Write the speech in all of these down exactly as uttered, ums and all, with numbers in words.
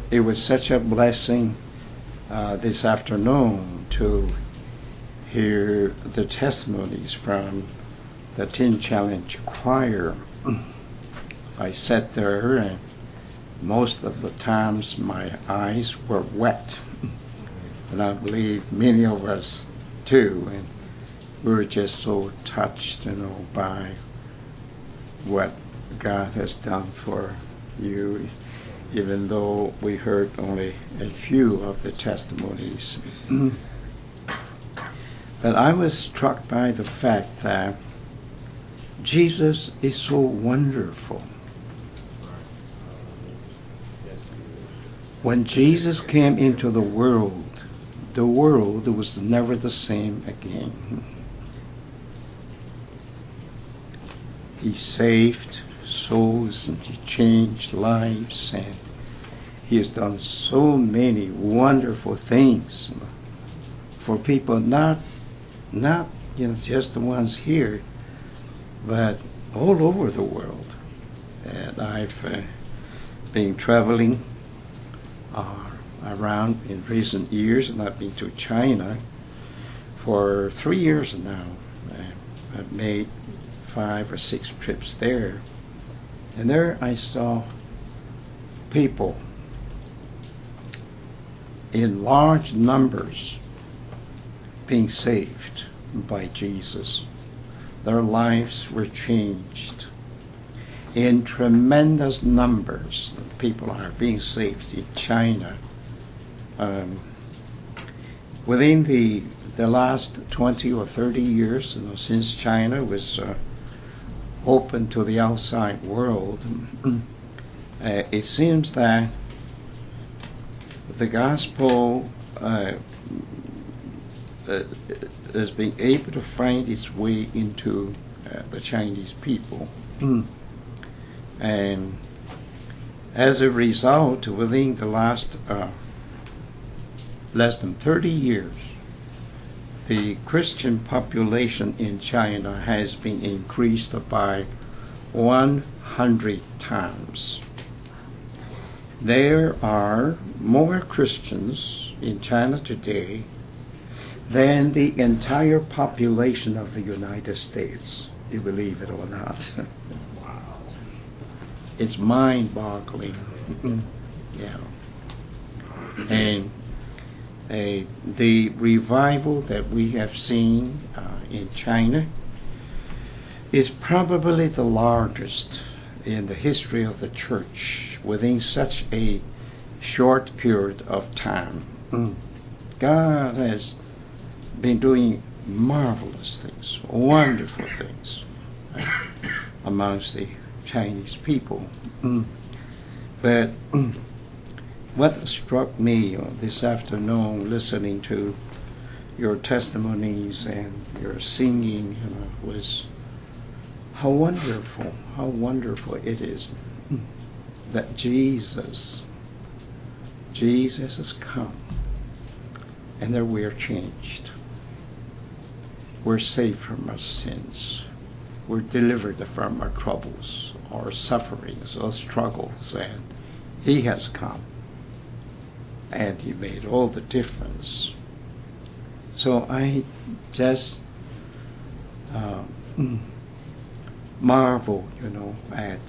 it was such a blessing uh, this afternoon to hear the testimonies from the Teen Challenge Choir. I sat there, and most of the times my eyes were wet, and I believe many of us too, and we were just so touched, you know, by what God has done for you, even though we heard only a few of the testimonies. But I was struck by the fact that Jesus is so wonderful. When Jesus came into the world, the world was never the same again. He saved souls and he changed lives, and he has done so many wonderful things for people, not not you know just the ones here, but all over the world. And I've uh, been traveling uh, around in recent years, and I've been to China for three years now. Uh, I've made five or six trips there, and there I saw people in large numbers being saved by Jesus. Their lives were changed. In tremendous numbers, people are being saved in China. Um, within the the last twenty or thirty years, you know, since China was uh, open to the outside world, uh, it seems that the gospel uh, uh, is being able to find its way into uh, the Chinese people. And as a result, within the last uh, less than thirty years, the Christian population in China has been increased by one hundred times. There are more Christians in China today than the entire population of the United States, you believe it or not. Wow. It's mind-boggling. Yeah. And uh, the revival that we have seen uh, in China is probably the largest in the history of the church within such a short period of time. Mm. God has been doing marvelous things, wonderful things uh, amongst the Chinese people. Mm. But mm, what struck me uh, this afternoon, listening to your testimonies and your singing, you know, was how wonderful, how wonderful it is that Jesus, Jesus has come, and that we are changed. We're saved from our sins. We're delivered from our troubles, our sufferings, our struggles, and He has come, and He made all the difference. So I just uh, marvel, you know, at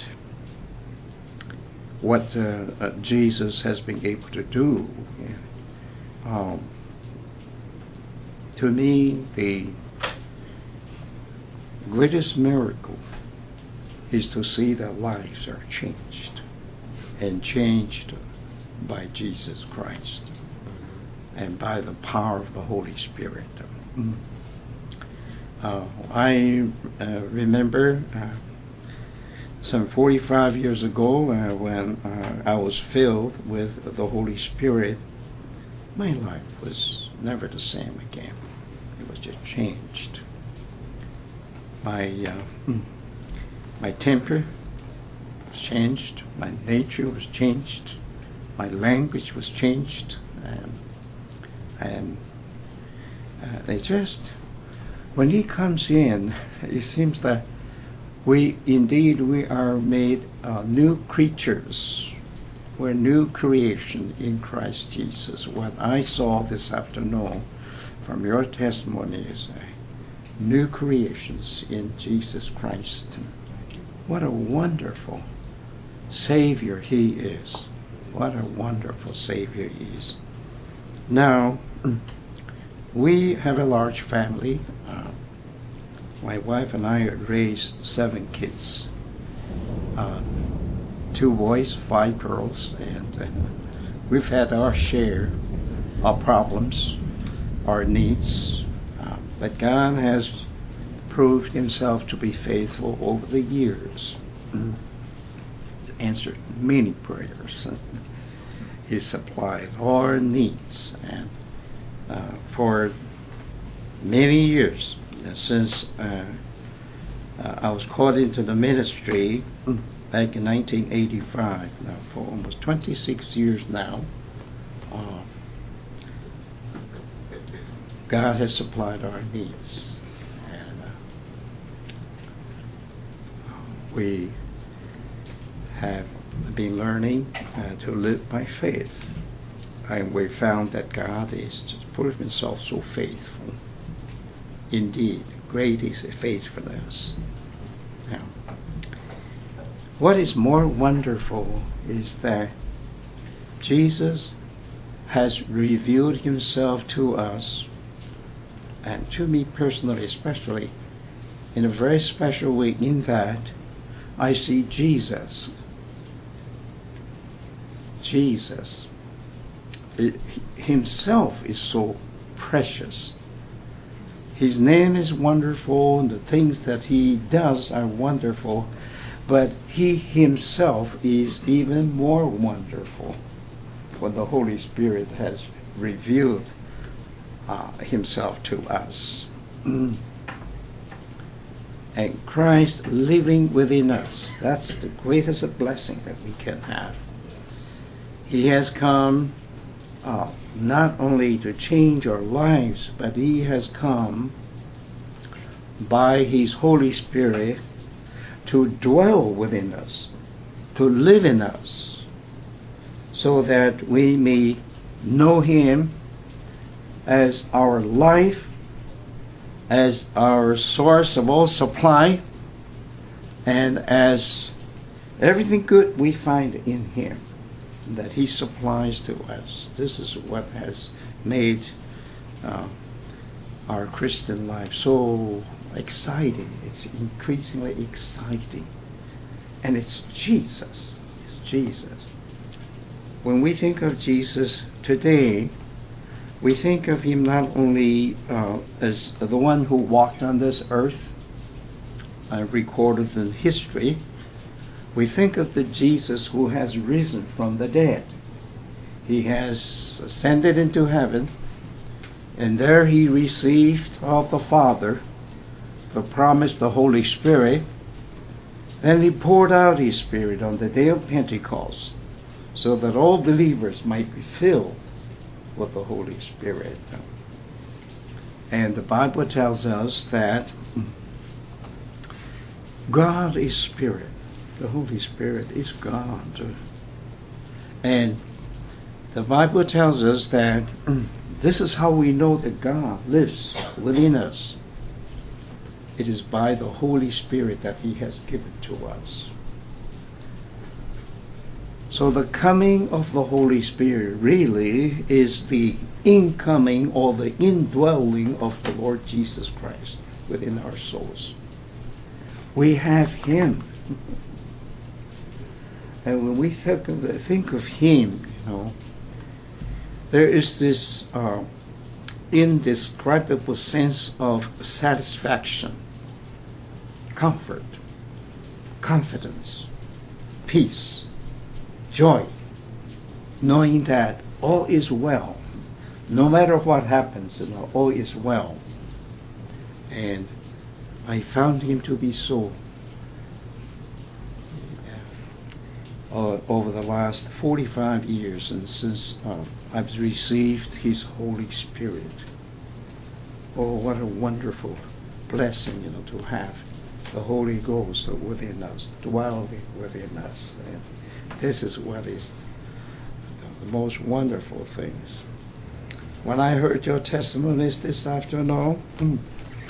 what uh, uh, Jesus has been able to do. Um, to me, the greatest miracle is to see that lives are changed, and changed by Jesus Christ and by the power of the Holy Spirit. Mm. Uh, I uh, remember uh, some forty-five years ago uh, when uh, I was filled with the Holy Spirit, my life was never the same again. It was just changed. My uh, my temper was changed. My nature was changed. My language was changed. And, and uh, it just, when He comes in, it seems that we, indeed, we are made uh, new creatures. We're new creation in Christ Jesus. What I saw this afternoon from your testimony is uh, new creations in Jesus Christ. What a wonderful Savior He is. What a wonderful Savior He is. Now, we have a large family. Uh, my wife and I raised seven kids. Uh, two boys, five girls, and uh, we've had our share of problems, our needs. Uh, but God has proved Himself to be faithful over the years. Mm. Answered many prayers. He supplied our needs, and uh, for many years, since uh, uh, I was called into the ministry back in nineteen eighty-five, now for almost twenty-six years now, uh, God has supplied our needs, and uh, we have been learning uh, to live by faith, and we found that God is to prove Himself so faithful. Indeed, great is His faithfulness. Now, what is more wonderful is that Jesus has revealed Himself to us, and to me personally especially, in a very special way, in that I see Jesus. Jesus it, Himself is so precious. His name is wonderful, and the things that He does are wonderful, but He Himself is even more wonderful. For the Holy Spirit has revealed uh, Himself to us. And Christ living within us, that's the greatest blessing that we can have. He has come uh, not only to change our lives, but He has come by His Holy Spirit to dwell within us, to live in us, so that we may know Him as our life, as our source of all supply, and as everything good we find in Him that He supplies to us. This is what has made uh, our Christian life so exciting. It's increasingly exciting. And it's Jesus. It's Jesus. When we think of Jesus today, we think of Him not only uh, as the one who walked on this earth, uh, recorded in history. We think of the Jesus who has risen from the dead. He has ascended into heaven, and there He received of the Father the promise, the Holy Spirit. Then He poured out His Spirit on the day of Pentecost, so that all believers might be filled with the Holy Spirit. And the Bible tells us that God is Spirit. The Holy Spirit is God. And the Bible tells us that this is how we know that God lives within us. It is by the Holy Spirit that He has given to us. So the coming of the Holy Spirit really is the incoming or the indwelling of the Lord Jesus Christ within our souls. We have Him. And when we think of, think of Him, you know, there is this uh, indescribable sense of satisfaction, comfort, confidence, peace, joy, knowing that all is well. No matter what happens, you know, all is well. And I found Him to be so uh, over the last forty-five years, and since uh, I've received His Holy Spirit. Oh, what a wonderful blessing, you know, to have the Holy Ghost within us, dwelling within us. And this is what is most wonderful things. When I heard your testimonies this afternoon,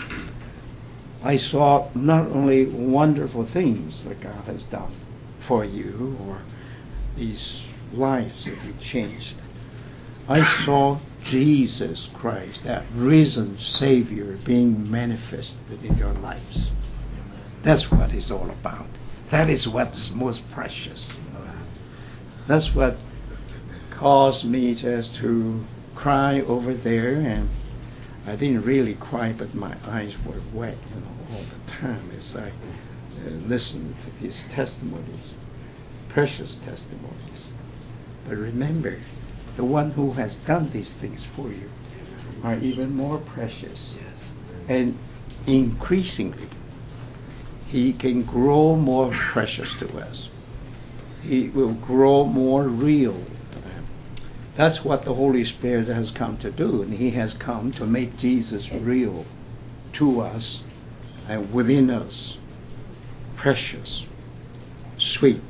I saw not only wonderful things that God has done for you, or these lives that you changed. I saw Jesus Christ, that risen Savior, being manifested in your lives. That's what it's all about. That is what's most precious. That's what caused me just to cry over there, and I didn't really cry, but my eyes were wet, you know, all the time as I uh, listened to his testimonies, precious testimonies. But remember, the one who has done these things for you are even more precious, and increasingly he can grow more precious to us. He will grow more real. That's what the Holy Spirit has come to do, and he has come to make Jesus real to us and within us, precious, sweet,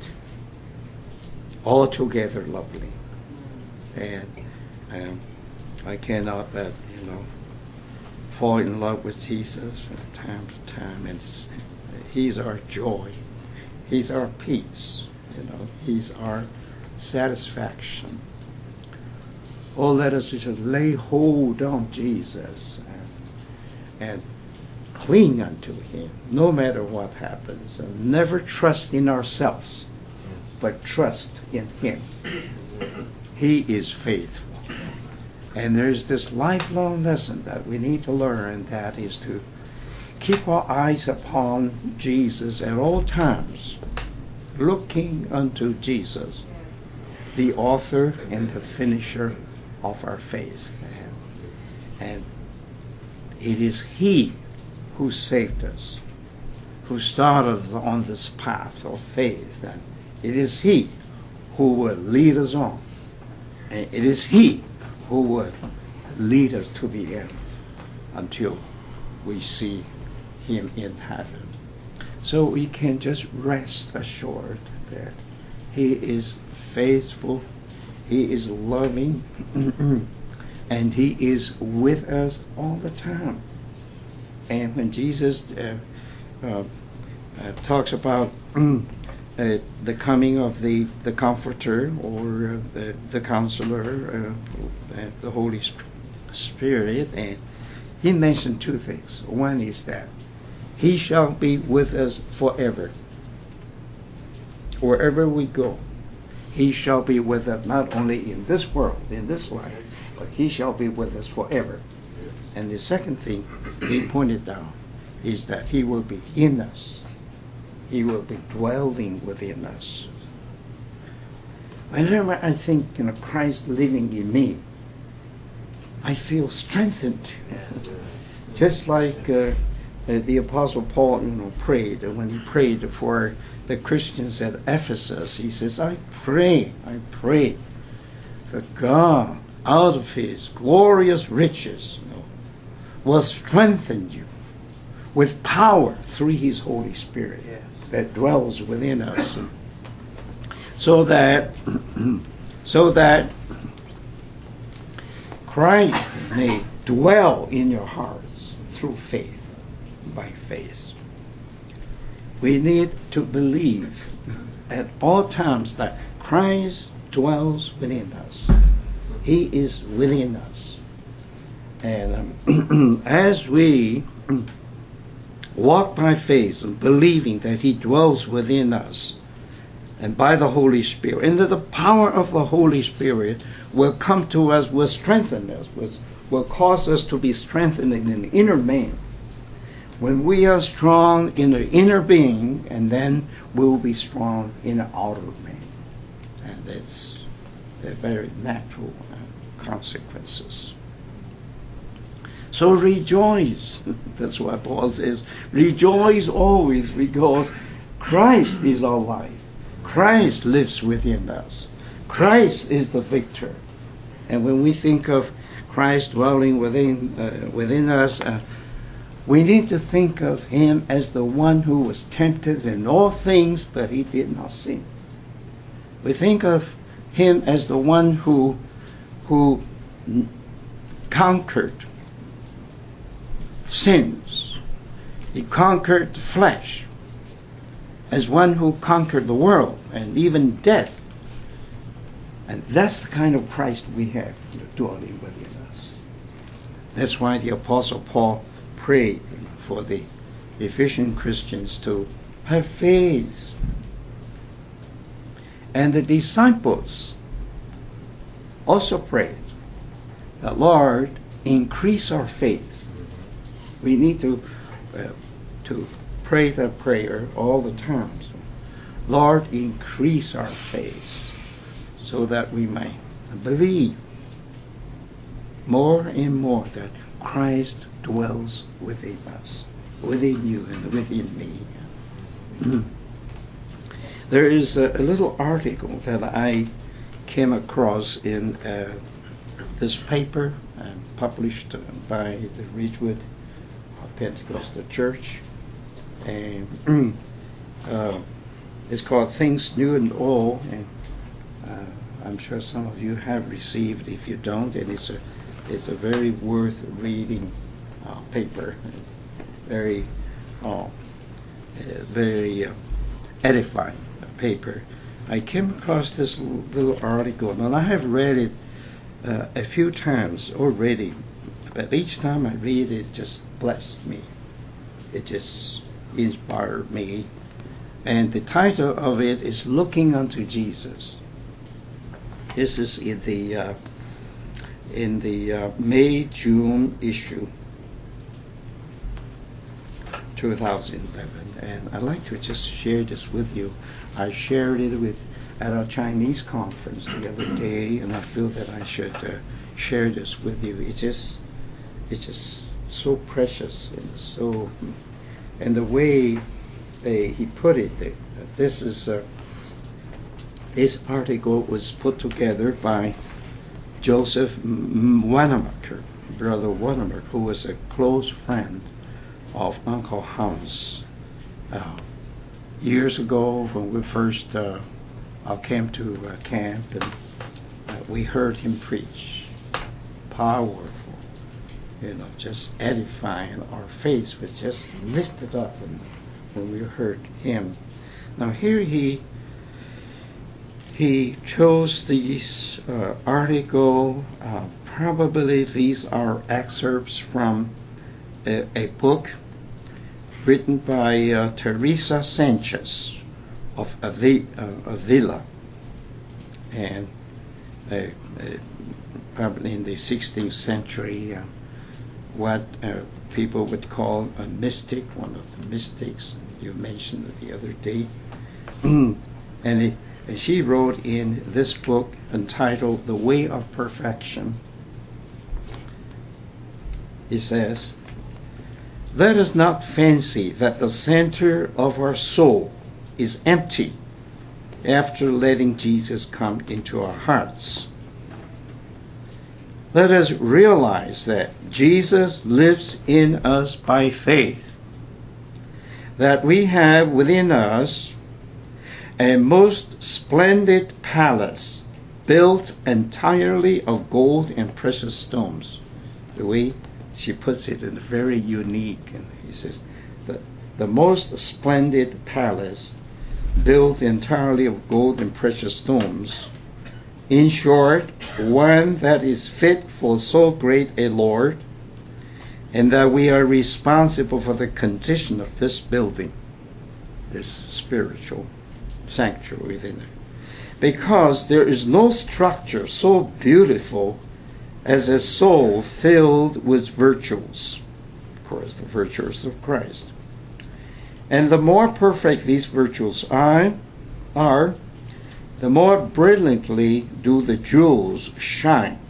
altogether lovely. And um, I cannot but, you know, fall in love with Jesus from time to time, and he's our joy, he's our peace, you know, he's our satisfaction. Oh, let us just lay hold on Jesus and, and cling unto him, no matter what happens, and never trust in ourselves, but trust in him. He is faithful. And there's this lifelong lesson that we need to learn, and that is to keep our eyes upon Jesus at all times, looking unto Jesus, the author and the finisher of our faith. And it is he who saved us, who started us on this path of faith, and it is he who will lead us on, and it is he who will lead us to the end until we see him in heaven. So we can just rest assured that he is faithful, he is loving, and he is with us all the time. And when Jesus uh, uh, uh, talks about uh, the coming of the, the Comforter, or uh, the, the Counselor, uh, uh, the Holy Spirit, and he mentioned two things. One is that he shall be with us forever. Wherever we go, he shall be with us, not only in this world, in this life, but he shall be with us forever. And the second thing he pointed out is that he will be in us. He will be dwelling within us. Whenever I think, you know, Christ living in me, I feel strengthened. Just like uh, uh, the Apostle Paul, you know, prayed. When he prayed for the Christians at Ephesus, he says, I pray, I pray that God, out of his glorious riches, you know, will strengthen you with power through his Holy Spirit, yes, that dwells within us, and so that so that Christ may dwell in your hearts through faith, by faith. We need to believe at all times that Christ dwells within us. He is within us. And um, as we walk by faith and believing that he dwells within us, and by the Holy Spirit, and that the power of the Holy Spirit will come to us, will strengthen us, will, will cause us to be strengthened in the inner man. When we are strong in the inner being, and then we will be strong in the outer man. And that's the very natural uh, consequences. So rejoice. That's what Paul says. Rejoice always, because Christ is our life. Christ lives within us. Christ is the victor. And when we think of Christ dwelling within uh, within us, uh, we need to think of him as the one who was tempted in all things, but he did not sin. We think of him as the one who who conquered sins. He conquered the flesh as one who conquered the world and even death. And that's the kind of Christ we have dwelling within us. That's why the Apostle Paul prayed for the Ephesian Christians to have faith. And the disciples also prayed that, Lord, increase our faith. We need to uh, to pray that prayer all the time. So, Lord, increase our faith so that we may believe more and more that Christ dwells within us, within you and within me. Mm. There is a, a little article that I came across in uh, this paper uh, published by the Ridgewood Pentecostal Church, and uh, it's called Things New and Old, and uh, I'm sure some of you have received. If you don't, and it's a it's a very worth reading uh, paper. It's very uh, uh, very uh, edifying paper. I came across this l- little article, and I have read it uh, a few times already, but each time I read it, it just blessed me. It just inspired me. And the title of it is Looking Unto Jesus. This is in the uh, in the uh, May-June issue two thousand eleven, and I'd like to just share this with you. I shared it with at our Chinese conference the other day, and I feel that I should uh, share this with you. It's just it's just so precious and so, and the way they, he put it, they, this is uh, this article was put together by Joseph Wanamaker, Brother Wanamaker, who was a close friend of Uncle Hans. Uh, years ago, when we first uh, uh, came to uh, camp, and uh, we heard him preach. Powerful, you know, just edifying. Our faith was just lifted up when, when we heard him. Now here he he chose these uh, article. Uh, probably these are excerpts from a, a book written by uh, Teresa Sanchez of Avi- uh, Avila, and uh, uh, probably in the sixteenth century, uh, what uh, people would call a mystic, one of the mystics you mentioned the other day. and, it, and she wrote in this book entitled The Way of Perfection. It says, "Let us not fancy that the center of our soul is empty after letting Jesus come into our hearts. Let us realize that Jesus lives in us by faith, that we have within us a most splendid palace built entirely of gold and precious stones." The way she puts it is very unique. And he says, the, the most splendid palace built entirely of gold and precious stones. In short, one that is fit for so great a Lord, and that we are responsible for the condition of this building, this spiritual sanctuary within it. Because there is no structure so beautiful as a soul filled with virtues. Of course, the virtues of Christ. And the more perfect these virtues are, are, the more brilliantly do the jewels shine.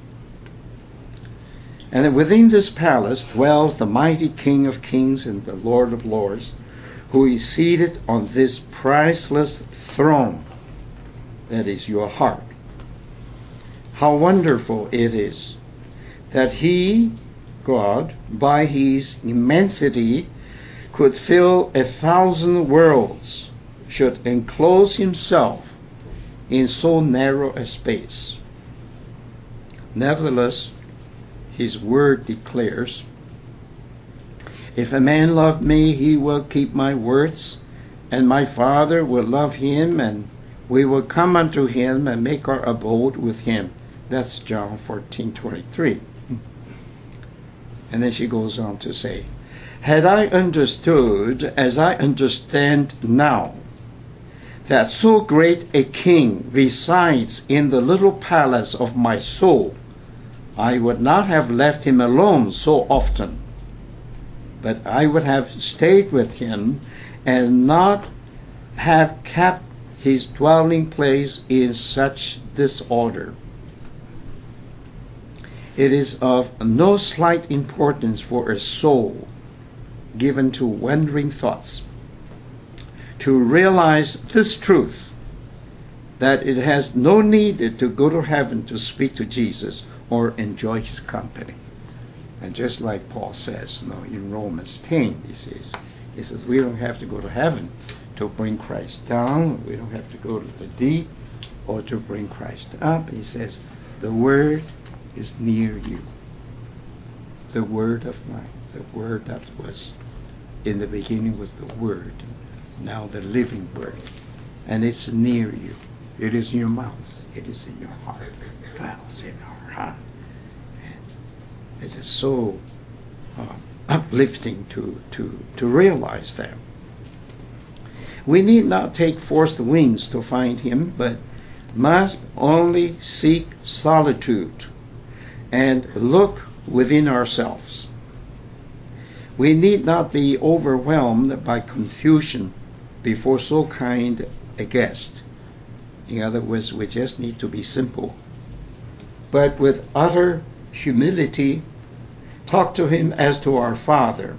And within this palace dwells the mighty King of Kings and the Lord of Lords, who is seated on this priceless throne, that is your heart. How wonderful it is that He, God, by His immensity, could fill a thousand worlds, should enclose Himself in so narrow a space. Nevertheless, his word declares, if a man love me, he will keep my words, and my Father will love him, and we will come unto him and make our abode with him. That's John fourteen twenty-three. And then she goes on to say, had I understood as I understand now, that so great a king resides in the little palace of my soul, I would not have left him alone so often, but I would have stayed with him and not have kept his dwelling place in such disorder. It is of no slight importance for a soul given to wandering thoughts to realize this truth, that it has no need to go to heaven to speak to Jesus or enjoy his company. And just like Paul says, you know, in Romans ten, he says, he says, we don't have to go to heaven to bring Christ down. We don't have to go to the deep or to bring Christ up. He says, the word is near you. The word of life, the word that was in the beginning was the word, now the living word, and it's near you. It is in your mouth. It is in your heart. It dwells in our heart. And it is so uh, uplifting to, to, to realize that. We need not take forced wings to find him, but must only seek solitude and look within ourselves. We need not be overwhelmed by confusion before so kind a guest. In other words, we just need to be simple, but with utter humility talk to him as to our Father,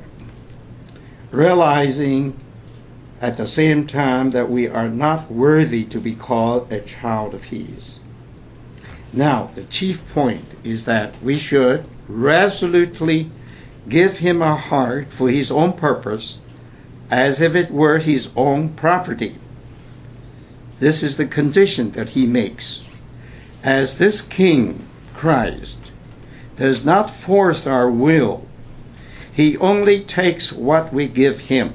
realizing at the same time that we are not worthy to be called a child of his. Now, the chief point is that we should resolutely give him our heart for his own purpose, as if it were his own property. This is the condition that he makes. As this King, Christ, does not force our will, he only takes what we give him.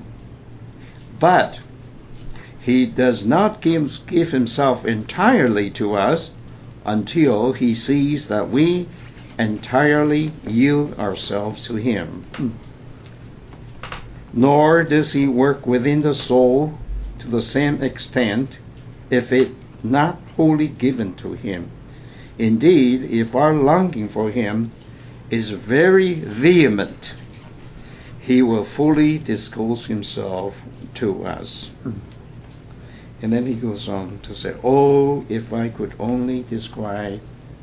But he does not give, give himself entirely to us until he sees that we entirely yield ourselves to him. Nor does he work within the soul to the same extent if it not wholly given to him. Indeed, if our longing for him is very vehement, he will fully disclose himself to us. And then he goes on to say, oh, if I could only describe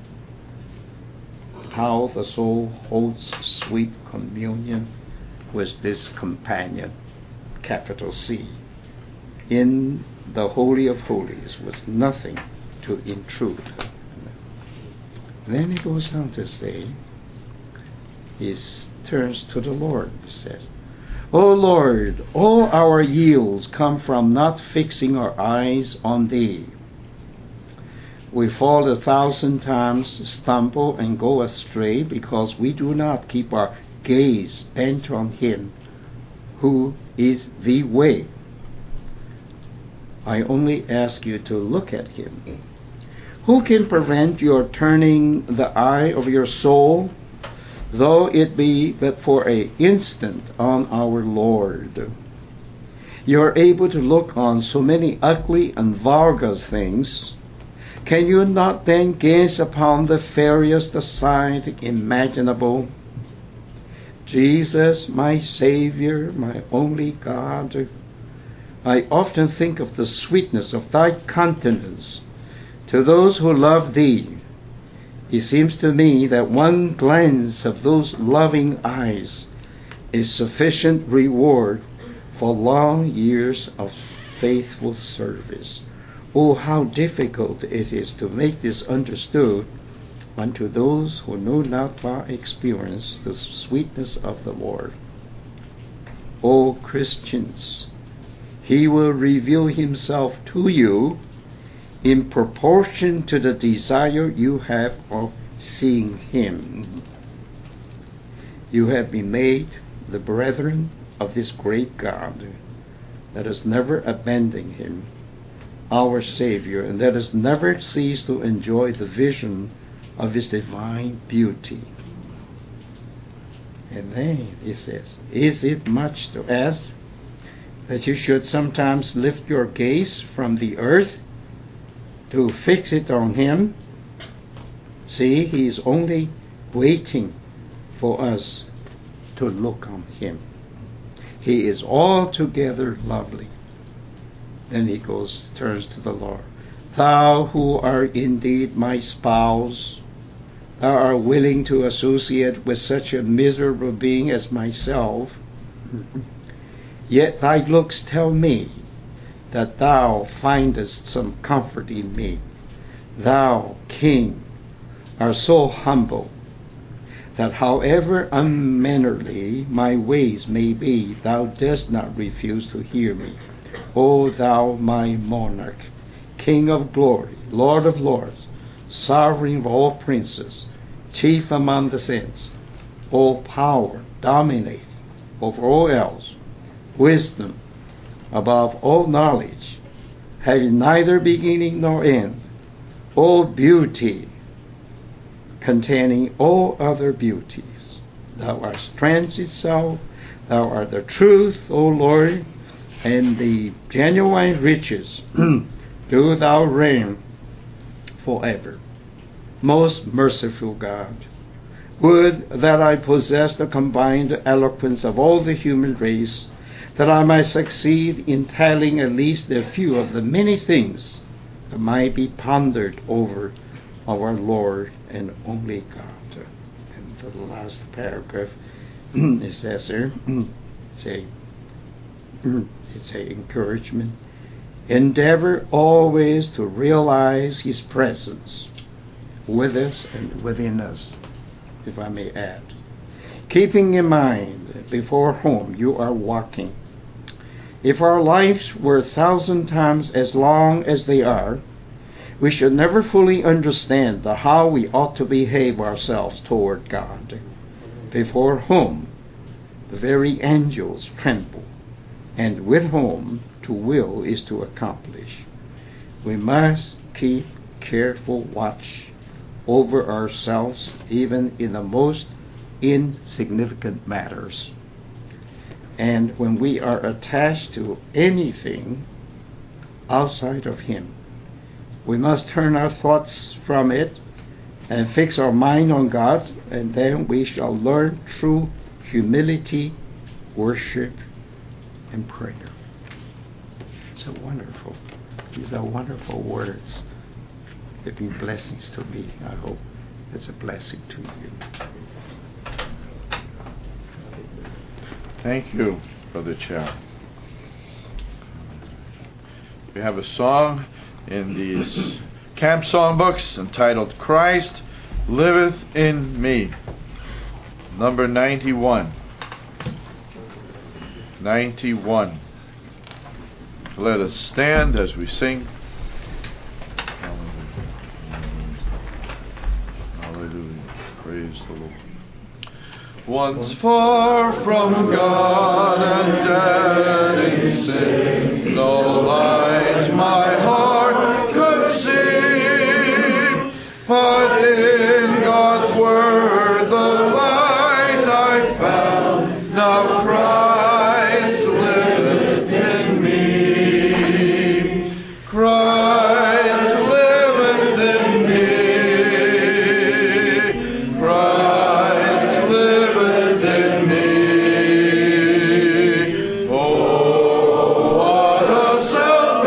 how the soul holds sweet communion with this companion, capital C, in the Holy of Holies, with nothing to intrude. Then he goes on to say, he turns to the Lord, he says, O Lord, all our yields come from not fixing our eyes on thee. We fall a thousand times, stumble, and go astray because we do not keep our gaze bent on him who is the way. I only ask you to look at him. Who can prevent your turning the eye of your soul, though it be but for an instant, on our Lord? You are able to look on so many ugly and vulgar things. Can you not then gaze upon the fairest sight imaginable? Jesus, my Savior, my only God, I often think of the sweetness of thy countenance to those who love thee. It seems to me that one glance of those loving eyes is sufficient reward for long years of faithful service. Oh, how difficult it is to make this understood unto those who know not by experience the sweetness of the Lord. O Christians, he will reveal himself to you in proportion to the desire you have of seeing him. You have been made the brethren of this great God. Let us never abandon him, our Savior, and let us never cease to enjoy the vision of his divine beauty. And then he says, is it much to ask that you should sometimes lift your gaze from the earth to fix it on him? See, he is only waiting for us to look on him. He is altogether lovely. Then he goes, turns to the Lord. Thou who art indeed my spouse, thou art willing to associate with such a miserable being as myself, yet thy looks tell me that thou findest some comfort in me. Thou, King, art so humble that however unmannerly my ways may be, thou dost not refuse to hear me. O thou my monarch, King of glory, Lord of lords, sovereign of all princes, chief among the saints, all power, dominating over all else, wisdom above all knowledge, having neither beginning nor end, all beauty, containing all other beauties. Thou art strength itself, thou art the truth, O Lord, and the genuine riches. Do thou reign forever. Most merciful God, would that I possessed the combined eloquence of all the human race, that I might succeed in telling at least a few of the many things that might be pondered over our Lord and only God. And the last paragraph it says here, it's a it's a encouragement. Endeavor always to realize his presence with us and within us, if I may add, keeping in mind before whom you are walking. If our lives were a thousand times as long as they are, we should never fully understand the how we ought to behave ourselves toward God, before whom the very angels tremble, and with whom to will is to accomplish. We must keep careful watch over ourselves, even in the most insignificant matters. And when we are attached to anything outside of him, we must turn our thoughts from it and fix our mind on God, and then we shall learn true humility, worship, and prayer. It's a wonderful, these are wonderful words. They've been blessings to me. I hope it's a blessing to you. Thank you, Brother Chow. We have a song in these camp song books entitled Christ Liveth in Me, number ninety-one. ninety-one. Let us stand as we sing. Hallelujah. Praise the Lord. Once far from God and dead in sin, no light my heart could see, but in God's word the light I found. Now Christ liveth in me. Christ liveth in me. Christ liveth in me. Oh, what a salvation!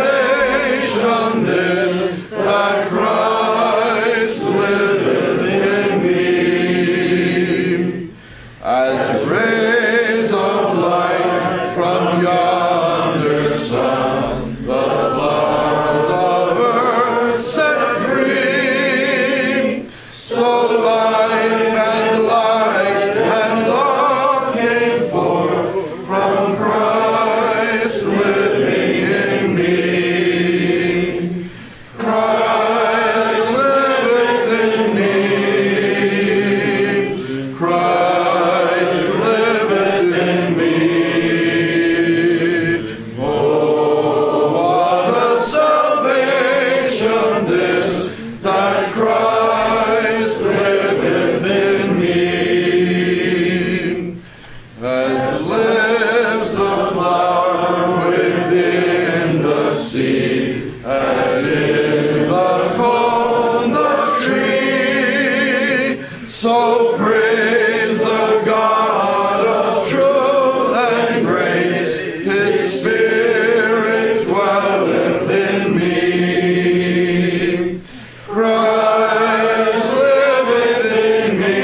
So praise the God of truth and grace. His Spirit dwelleth in me. Christ liveth in me.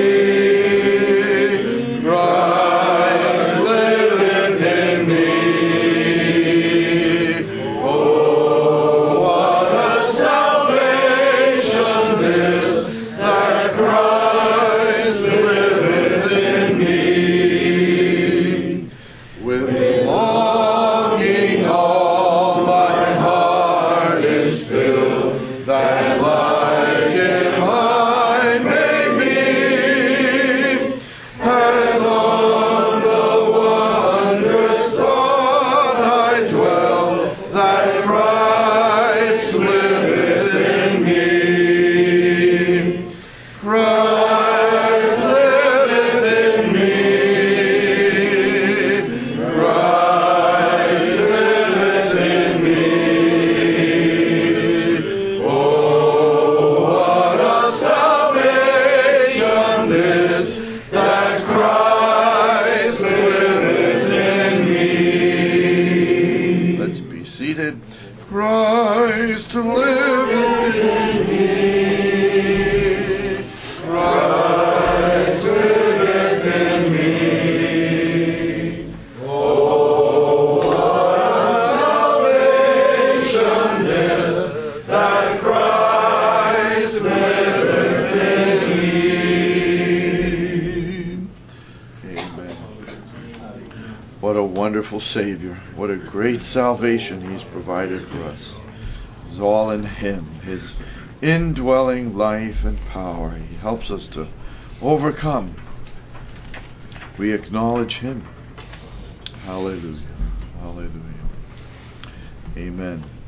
Christ liveth in me. Oh, what a salvation this, that Christ liveth in me. With longing all my heart is filled, that like Him I may be, and on the wondrous thought I dwell, that Christ liveth in me. Christ liveth in me. Christ liveth in me. Oh, what a salvation this, that Christ liveth in me. Let's be seated. Christ liveth in me. Christ liveth in me. Oh, what a salvation this, that Christ liveth in me. Amen. What a wonderful Savior. What a great salvation He's provided for us. It's all in Him, His indwelling life and power. He helps us to overcome. We acknowledge Him. Hallelujah. Hallelujah. Amen.